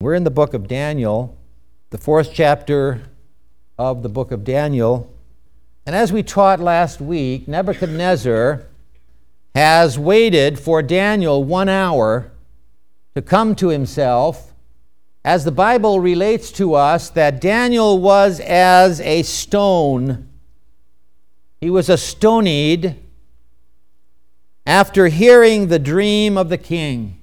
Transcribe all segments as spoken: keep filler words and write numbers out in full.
We're in the book of Daniel, the fourth chapter of the book of Daniel. And as we taught last week, Nebuchadnezzar has waited for Daniel one hour to come to himself, as the Bible relates to us that Daniel was as a stone. He was astonied after hearing the dream of the king.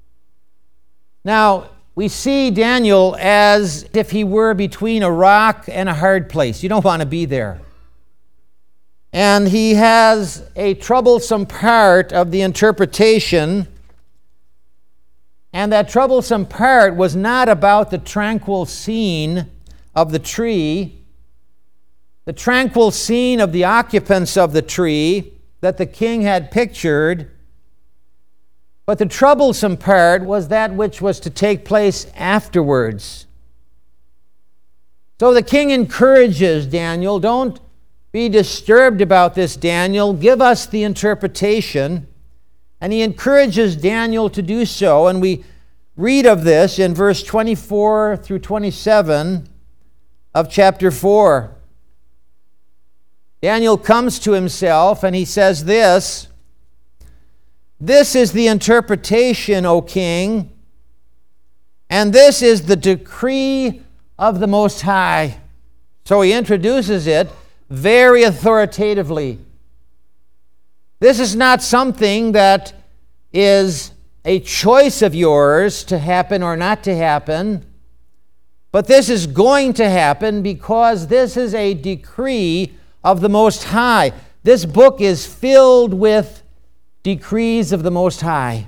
Now, we see Daniel as if he were between a rock and a hard place. You don't want to be there. And he has a troublesome part of the interpretation. And that troublesome part was not about the tranquil scene of the tree, the tranquil scene of the occupants of the tree that the king had pictured, but the troublesome part was that which was to take place afterwards. So the king encourages Daniel, don't be disturbed about this, Daniel. Give us the interpretation. And he encourages Daniel to do so. And we read of this in verse twenty-four through twenty-seven of chapter four. Daniel comes to himself and he says this, "This is the interpretation, O king, and this is the decree of the Most High." So he introduces it very authoritatively. This is not something that is a choice of yours to happen or not to happen, but this is going to happen because this is a decree of the Most High. This book is filled with decrees of the Most High.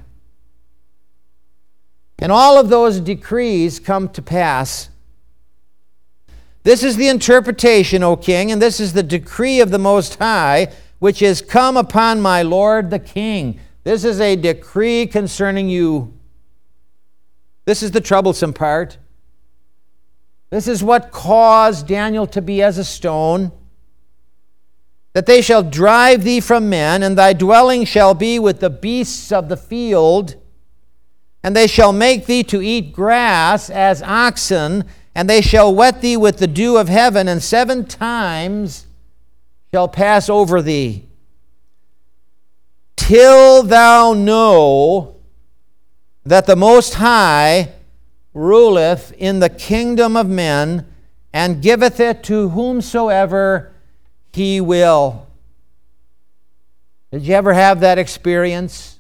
And all of those decrees come to pass. This is the interpretation, O king, and this is the decree of the Most High, which is come upon my lord the king. This is a decree concerning you. This is the troublesome part. This is what caused Daniel to be as a stone. That they shall drive thee from men, and thy dwelling shall be with the beasts of the field, and they shall make thee to eat grass as oxen, and they shall wet thee with the dew of heaven, and seven times shall pass over thee, till thou know that the Most High ruleth in the kingdom of men, and giveth it to whomsoever he will. Did you ever have that experience?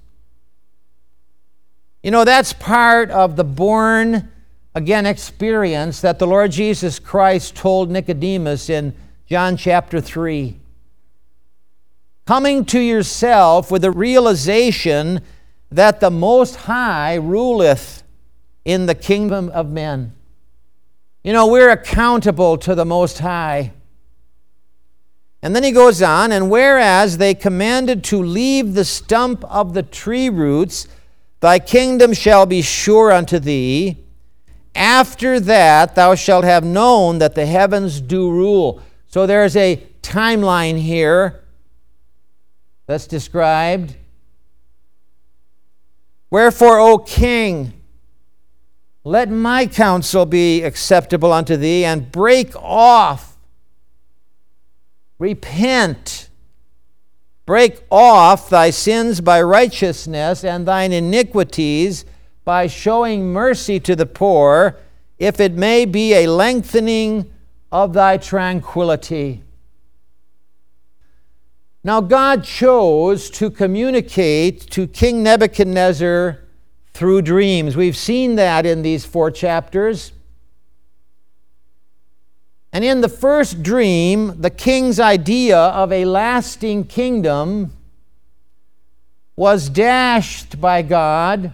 You know, that's part of the born again experience that the Lord Jesus Christ told Nicodemus in John chapter three. Coming to yourself with the realization that the Most High ruleth in the kingdom of men. You know, we're accountable to the Most High. And then he goes on, and whereas they commanded to leave the stump of the tree roots, thy kingdom shall be sure unto thee. After that thou shalt have known that the heavens do rule. So there's a timeline here that's described. Wherefore, O king, let my counsel be acceptable unto thee, and break off, repent, break off thy sins by righteousness, and thine iniquities by showing mercy to the poor, if it may be a lengthening of thy tranquility. Now God chose to communicate to King Nebuchadnezzar through dreams. We've seen that in these four chapters. And in the first dream, the king's idea of a lasting kingdom was dashed by God,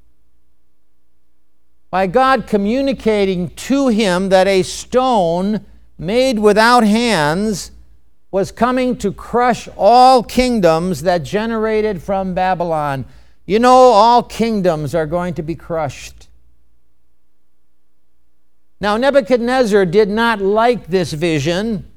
by God communicating to him that a stone made without hands was coming to crush all kingdoms that generated from Babylon. You know, all kingdoms are going to be crushed. Now, Nebuchadnezzar did not like this vision.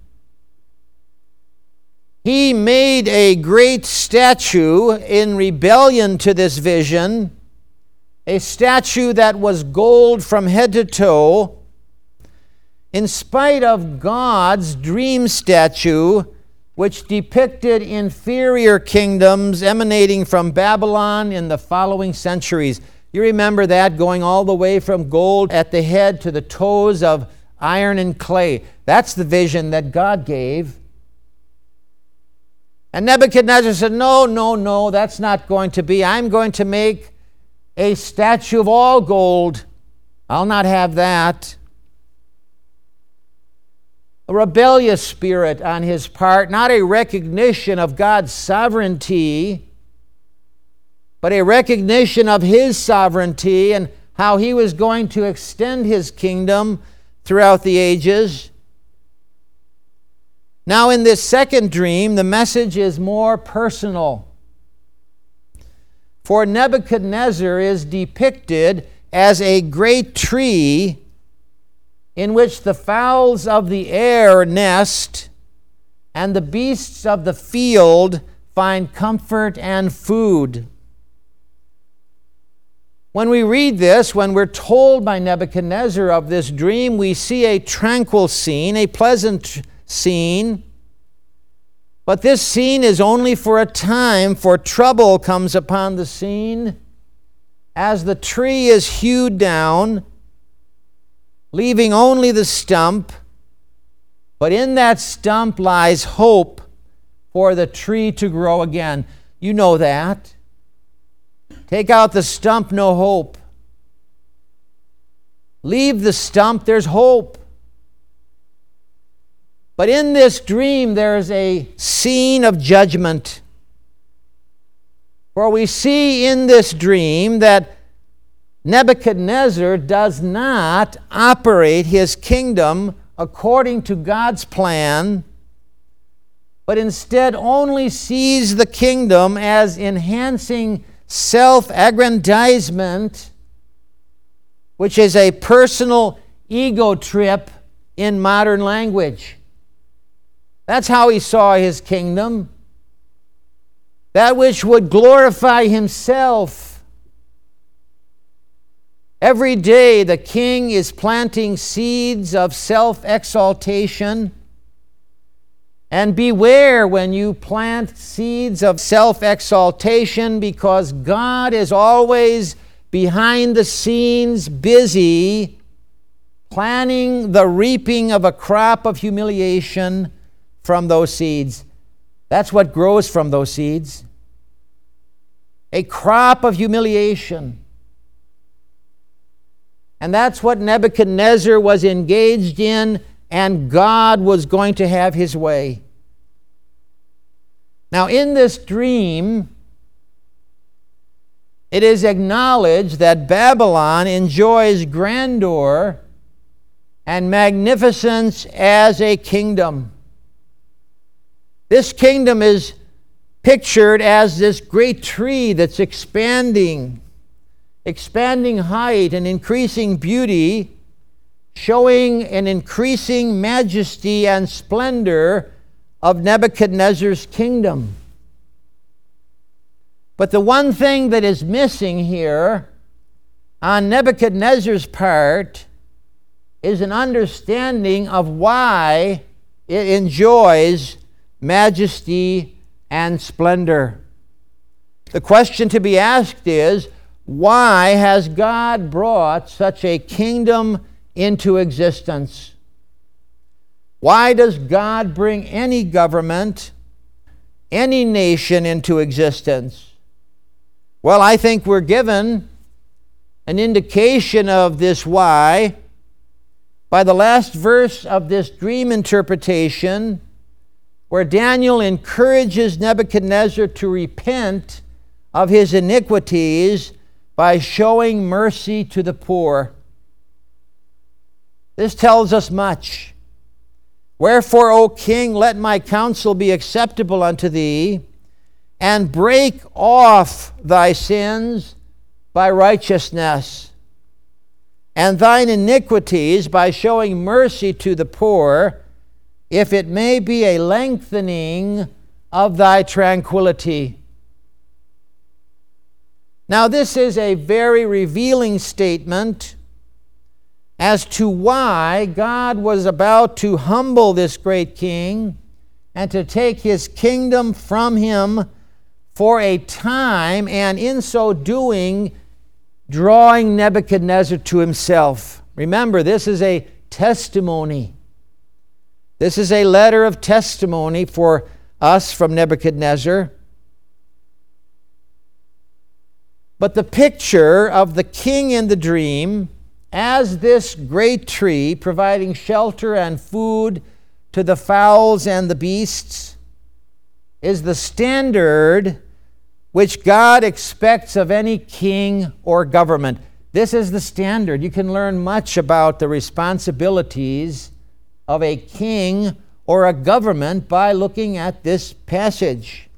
He made a great statue in rebellion to this vision, a statue that was gold from head to toe, in spite of God's dream statue, which depicted inferior kingdoms emanating from Babylon in the following centuries. You remember that, going all the way from gold at the head to the toes of iron and clay. That's the vision that God gave. And Nebuchadnezzar said, no, no, no, that's not going to be. I'm going to make a statue of all gold. I'll not have that. A rebellious spirit on his part, not a recognition of God's sovereignty, but a recognition of his sovereignty and how he was going to extend his kingdom throughout the ages. Now, in this second dream, the message is more personal. For Nebuchadnezzar is depicted as a great tree in which the fowls of the air nest and the beasts of the field find comfort and food. When we read this, when we're told by Nebuchadnezzar of this dream, we see a tranquil scene, a pleasant scene. But this scene is only for a time, for trouble comes upon the scene as the tree is hewed down, leaving only the stump. But in that stump lies hope for the tree to grow again. You know that. Take out the stump, no hope. Leave the stump, there's hope. But in this dream, there's a scene of judgment. For we see in this dream that Nebuchadnezzar does not operate his kingdom according to God's plan, but instead only sees the kingdom as enhancing self-aggrandizement, which is a personal ego trip in modern language. That's how he saw his kingdom. That which would glorify himself. Every day the king is planting seeds of self-exaltation. And beware when you plant seeds of self-exaltation, because God is always behind the scenes busy planning the reaping of a crop of humiliation from those seeds. That's what grows from those seeds. A crop of humiliation. And that's what Nebuchadnezzar was engaged in, and God was going to have his way. Now, in this dream, it is acknowledged that Babylon enjoys grandeur and magnificence as a kingdom. This kingdom is pictured as this great tree that's expanding, expanding height and increasing beauty, showing an increasing majesty and splendor of Nebuchadnezzar's kingdom. But the one thing that is missing here on Nebuchadnezzar's part is an understanding of why it enjoys majesty and splendor. The question to be asked is, why has God brought such a kingdom into existence? Why does God bring any government, any nation into existence? Well, I think we're given an indication of this why by the last verse of this dream interpretation, where Daniel encourages Nebuchadnezzar to repent of his iniquities by showing mercy to the poor. This tells us much. Wherefore, O king, let my counsel be acceptable unto thee, and break off thy sins by righteousness, and thine iniquities by showing mercy to the poor, if it may be a lengthening of thy tranquility. Now, this is a very revealing statement as to why God was about to humble this great king and to take his kingdom from him for a time, and in so doing, drawing Nebuchadnezzar to himself. Remember, this is a testimony. This is a letter of testimony for us from Nebuchadnezzar. But the picture of the king in the dream as this great tree providing shelter and food to the fowls and the beasts is the standard which God expects of any king or government. This is the standard. You can learn much about the responsibilities of a king or a government by looking at this passage.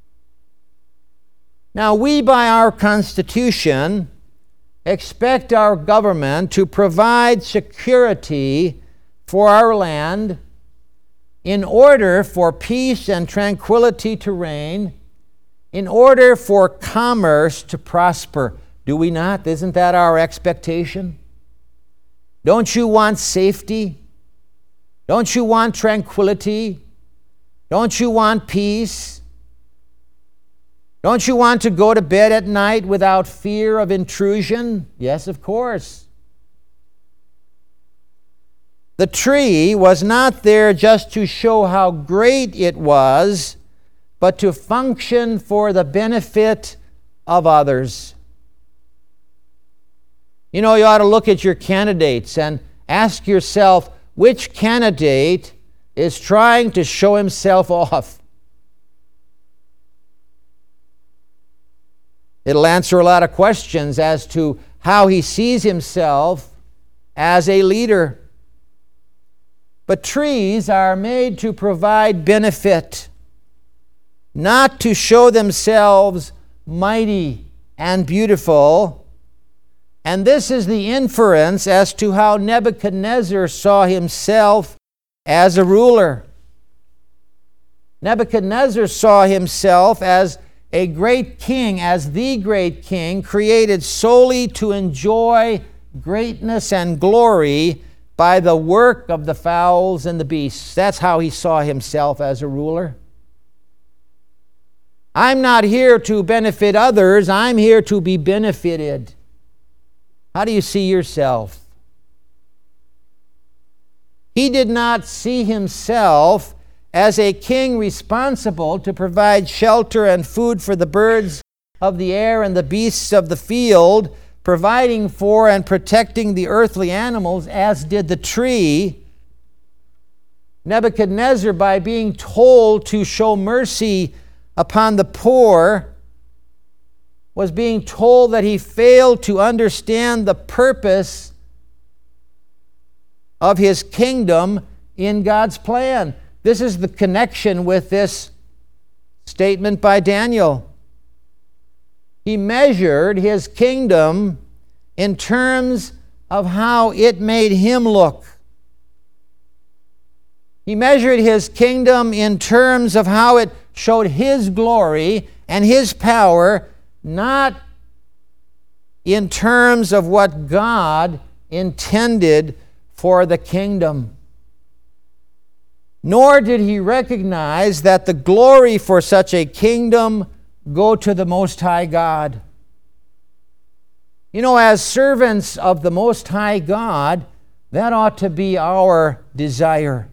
Now, we, by our Constitution, expect our government to provide security for our land in order for peace and tranquility to reign, in order for commerce to prosper. Do we not? Isn't that our expectation? Don't you want safety? Don't you want tranquility? Don't you want peace? Don't you want to go to bed at night without fear of intrusion? Yes, of course. The tree was not there just to show how great it was, but to function for the benefit of others. You know, you ought to look at your candidates and ask yourself, which candidate is trying to show himself off? It'll answer a lot of questions as to how he sees himself as a leader. But trees are made to provide benefit, not to show themselves mighty and beautiful. And this is the inference as to how Nebuchadnezzar saw himself as a ruler. Nebuchadnezzar saw himself as a great king, as the great king, created solely to enjoy greatness and glory by the work of the fowls and the beasts. That's how he saw himself as a ruler. I'm not here to benefit others, I'm here to be benefited. How do you see yourself? He did not see himself as a king responsible to provide shelter and food for the birds of the air and the beasts of the field, providing for and protecting the earthly animals, as did the tree. Nebuchadnezzar, by being told to show mercy upon the poor, was being told that he failed to understand the purpose of his kingdom in God's plan. This is the connection with this statement by Daniel. He measured his kingdom in terms of how it made him look. He measured his kingdom in terms of how it showed his glory and his power, not in terms of what God intended for the kingdom. Nor did he recognize that the glory for such a kingdom go to the Most High God. You know, as servants of the Most High God, that ought to be our desire.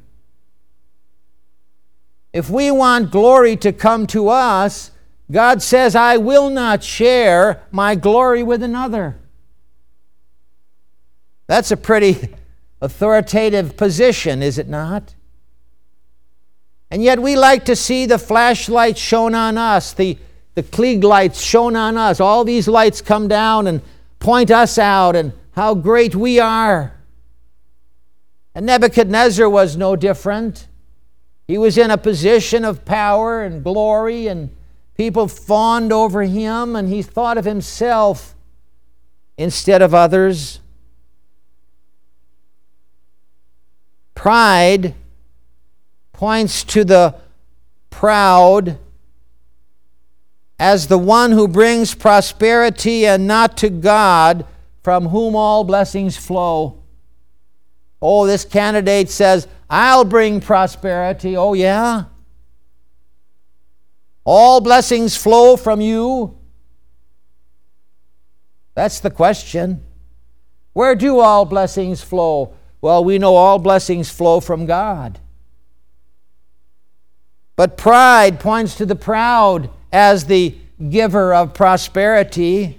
If we want glory to come to us, God says, I will not share my glory with another. That's a pretty authoritative position, is it not? And yet we like to see the flashlights shown on us, the, the Klieg lights shown on us. All these lights come down and point us out and how great we are. And Nebuchadnezzar was no different. He was in a position of power and glory, and people fawned over him, and he thought of himself instead of others. Pride points to the proud as the one who brings prosperity, and not to God, from whom all blessings flow. Oh, this candidate says, I'll bring prosperity. Oh, yeah? All blessings flow from you? That's the question. Where do all blessings flow? Well, we know all blessings flow from God. But pride points to the proud as the giver of prosperity.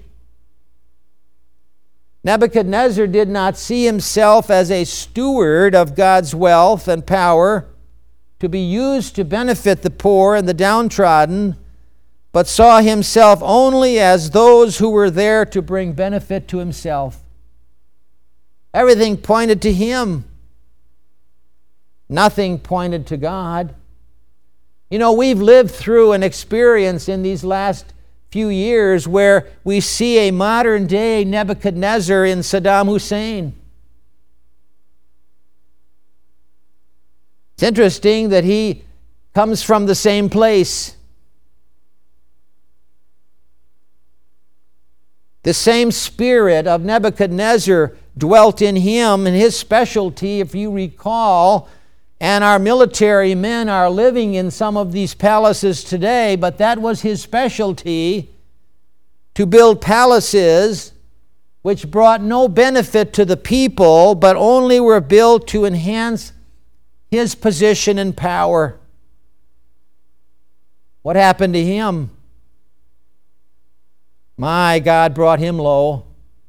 Nebuchadnezzar did not see himself as a steward of God's wealth and power to be used to benefit the poor and the downtrodden, but saw himself only as those who were there to bring benefit to himself. Everything pointed to him. Nothing pointed to God. You know, we've lived through an experience in these last few years where we see a modern-day Nebuchadnezzar in Saddam Hussein. It's interesting that he comes from the same place. The same spirit of Nebuchadnezzar dwelt in him, and his specialty, if you recall, and our military men are living in some of these palaces today, but that was his specialty, to build palaces which brought no benefit to the people, but only were built to enhance his position and power. What happened to him? My God brought him low.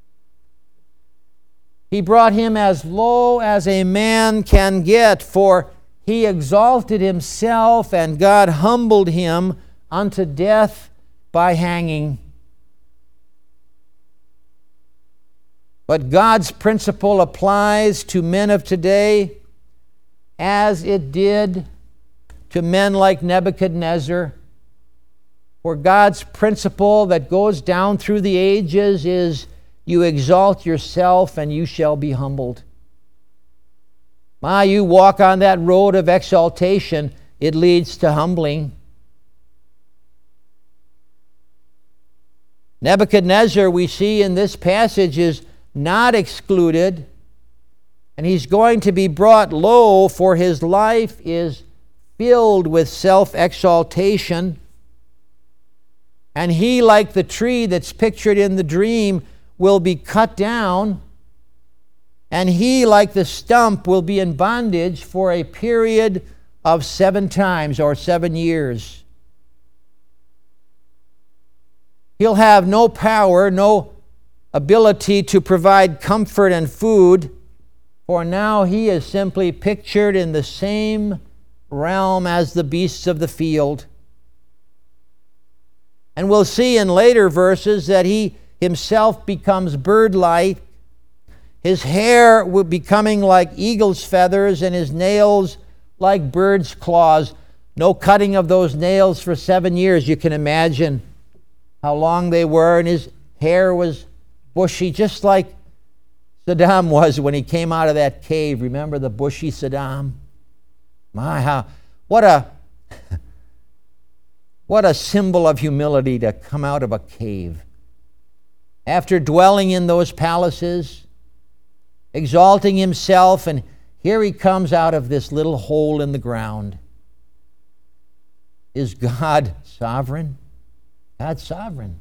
He brought him as low as a man can get, for he exalted himself, and God humbled him unto death by hanging. But God's principle applies to men of today as it did to men like Nebuchadnezzar. For God's principle that goes down through the ages is, you exalt yourself and you shall be humbled. My, you walk on that road of exaltation, it leads to humbling. Nebuchadnezzar, we see in this passage, is not excluded, and he's going to be brought low, for his life is filled with self-exaltation. And he, like the tree that's pictured in the dream, will be cut down, and he, like the stump, will be in bondage for a period of seven times or seven years. He'll have no power, no ability to provide comfort and food, for now he is simply pictured in the same realm as the beasts of the field. And we'll see in later verses that he himself becomes bird-like. His hair will be becoming like eagle's feathers, and his nails like bird's claws. No cutting of those nails for seven years. You can imagine how long they were, and his hair was bushy, just like Saddam was when he came out of that cave. Remember the bushy Saddam? My, how, what a, what a symbol of humility to come out of a cave. After dwelling in those palaces, exalting himself, and here he comes out of this little hole in the ground. Is God sovereign? God's sovereign.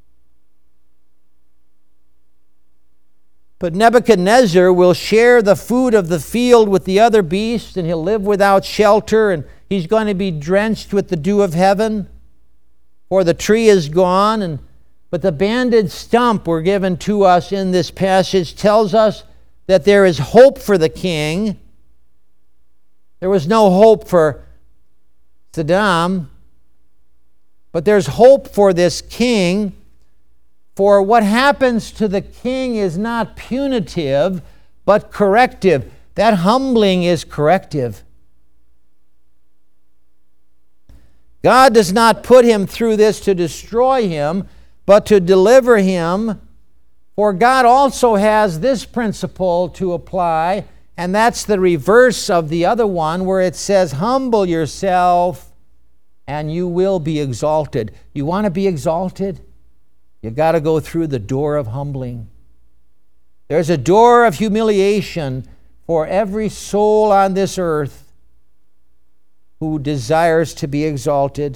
But Nebuchadnezzar will share the food of the field with the other beasts, and he'll live without shelter, and he's going to be drenched with the dew of heaven, for the tree is gone. And but the banded stump we're given to us in this passage tells us that there is hope for the king. There was no hope for Saddam, but there's hope for this king. For what happens to the king is not punitive, but corrective. That humbling is corrective. God does not put him through this to destroy him, but to deliver him. For God also has this principle to apply, and that's the reverse of the other one, where it says, humble yourself and you will be exalted. You want to be exalted? You got to go through the door of humbling. There's a door of humiliation for every soul on this earth who desires to be exalted.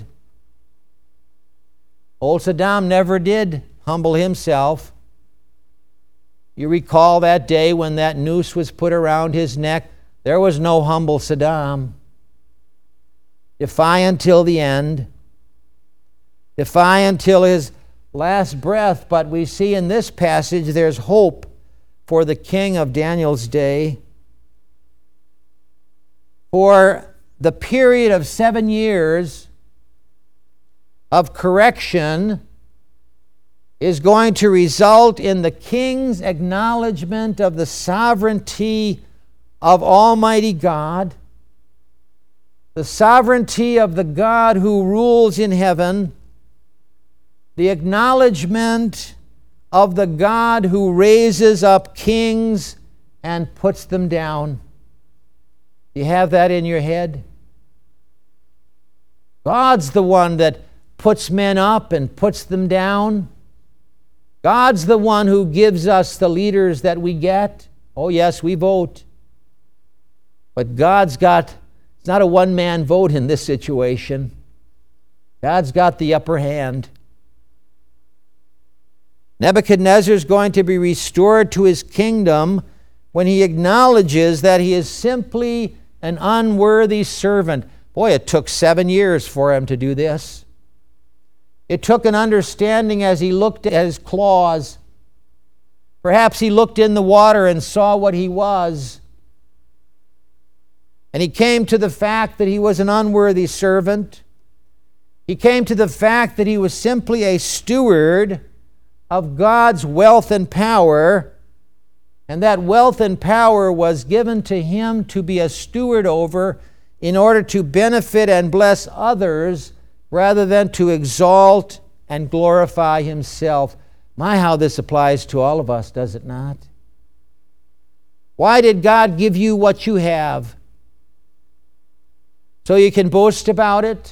Old Saddam never did humble himself. You recall that day when that noose was put around his neck. There was no humble Saddam. Defiant till the end. Defiant till his last breath. But we see in this passage there's hope for the king of Daniel's day. For the period of seven years of correction is going to result in the king's acknowledgement of the sovereignty of Almighty God, the sovereignty of the God who rules in heaven, the acknowledgement of the God who raises up kings and puts them down. Do you have that in your head? God's the one that puts men up and puts them down. God's the one who gives us the leaders that we get. Oh, yes, we vote. But God's got, it's not a one-man vote in this situation. God's got the upper hand. Nebuchadnezzar is going to be restored to his kingdom when he acknowledges that he is simply an unworthy servant. Boy, it took seven years for him to do this. It took an understanding as he looked at his claws. Perhaps he looked in the water and saw what he was. And he came to the fact that he was an unworthy servant. He came to the fact that he was simply a steward of God's wealth and power, and that wealth and power was given to him to be a steward over in order to benefit and bless others rather than to exalt and glorify himself. My, how this applies to all of us, does it not? Why did God give you what you have? So you can boast about it?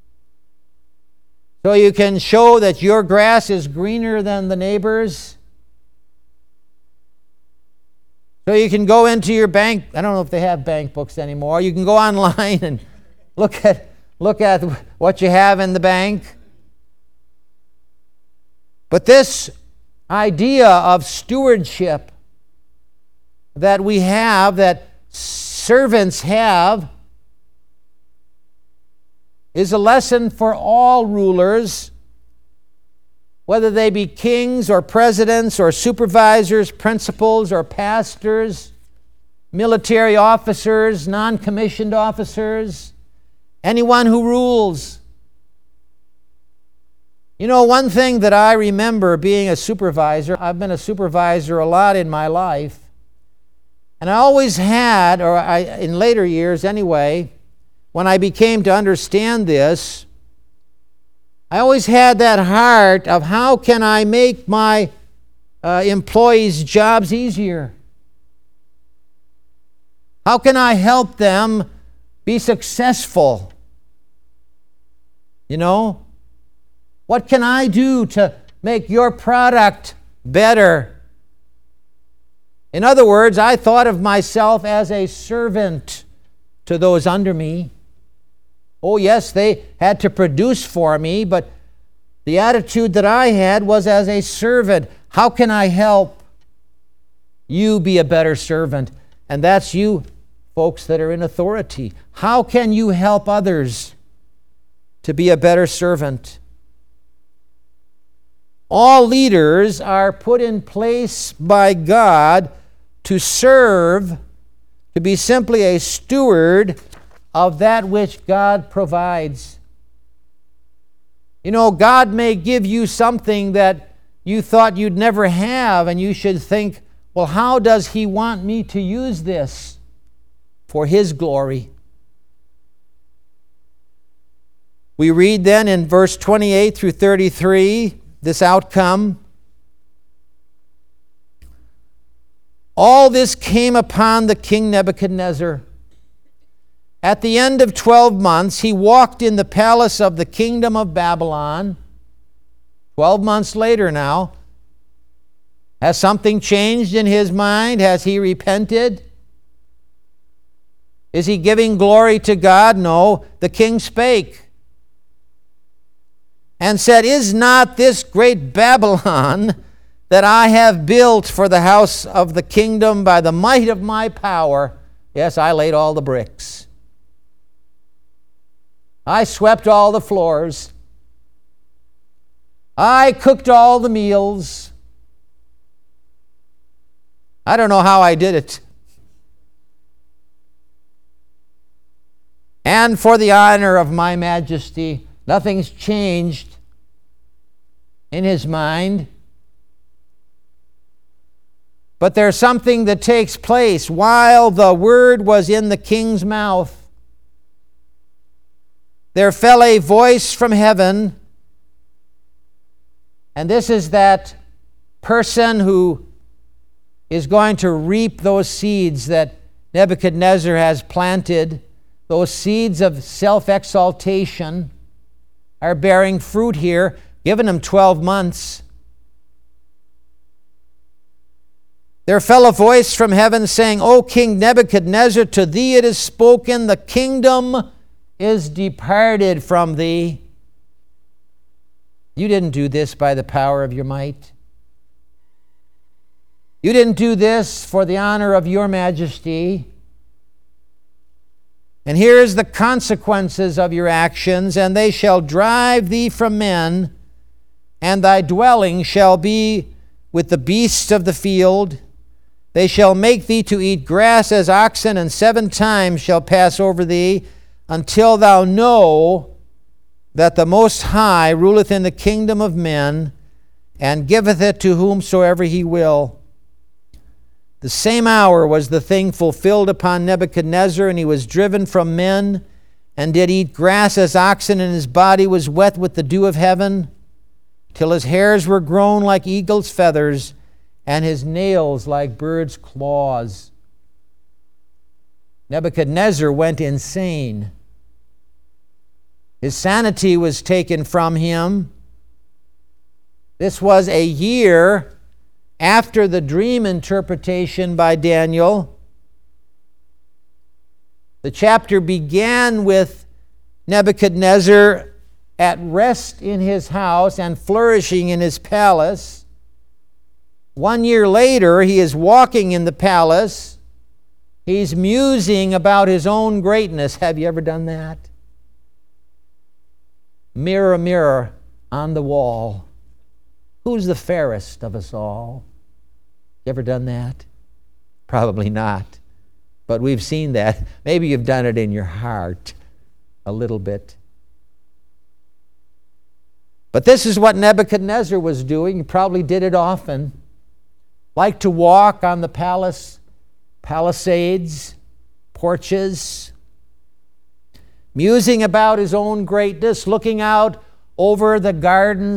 So you can show that your grass is greener than the neighbor's? So you can go into your bank, I don't know if they have bank books anymore, you can go online and look at Look at what you have in the bank. But this idea of stewardship that we have, that servants have, is a lesson for all rulers, whether they be kings or presidents or supervisors, principals or pastors, military officers, non-commissioned officers, anyone who rules. You know, one thing that I remember being a supervisor, I've been a supervisor a lot in my life, and I always had, or I, in later years anyway, when I became to understand this, I always had that heart of how can I make my uh, employees' jobs easier? How can I help them be successful? You know, what can I do to make your product better? In other words, I thought of myself as a servant to those under me. Oh, yes, they had to produce for me, but the attitude that I had was as a servant. How can I help you be a better servant? And that's you, folks that are in authority. How can you help others to be a better servant? All leaders are put in place by God to serve, to be simply a steward of that which God provides. You know, God may give you something that you thought you'd never have, and you should think, well, how does He want me to use this for His glory? We read then in verse twenty-eight through thirty-three, this outcome. All this came upon the king Nebuchadnezzar, At the end of twelve months, he walked in the palace of the kingdom of Babylon. Twelve months later now. Has something changed in his mind? Has he repented? Is he giving glory to God? No. The king spake and said, Is not this great Babylon that I have built for the house of the kingdom by the might of my power? Yes, I laid all the bricks. I swept all the floors. I cooked all the meals. I don't know how I did it. And for the honor of my majesty, nothing's changed in his mind. But there's something that takes place while the word was in the king's mouth. There fell a voice from heaven, and this is that person who is going to reap those seeds that Nebuchadnezzar has planted. Those seeds of self-exaltation are bearing fruit here, given him twelve months. There fell a voice from heaven saying, O King Nebuchadnezzar, to thee it is spoken, the kingdom is departed from thee. You didn't do this by the power of your might. You didn't do this for the honor of your majesty. And here's the consequences of your actions, and they shall drive thee from men, and thy dwelling shall be with the beasts of the field. They shall make thee to eat grass as oxen, and seven times shall pass over thee, until thou know that the Most High ruleth in the kingdom of men, and giveth it to whomsoever he will. The same hour was the thing fulfilled upon Nebuchadnezzar, and he was driven from men, and did eat grass as oxen, and his body was wet with the dew of heaven, till his hairs were grown like eagle's feathers, and his nails like birds' claws. Nebuchadnezzar went insane. His sanity was taken from him. This was a year after the dream interpretation by Daniel. The chapter began with Nebuchadnezzar at rest in his house and flourishing in his palace. One year later, he is walking in the palace. He's musing about his own greatness. Have you ever done that? Mirror, mirror on the wall, who's the fairest of us all? You ever done that? Probably not. But we've seen that. Maybe you've done it in your heart a little bit. But this is what Nebuchadnezzar was doing. He probably did it often. Liked to walk on the palace, palisades, porches, musing about his own greatness, looking out over the gardens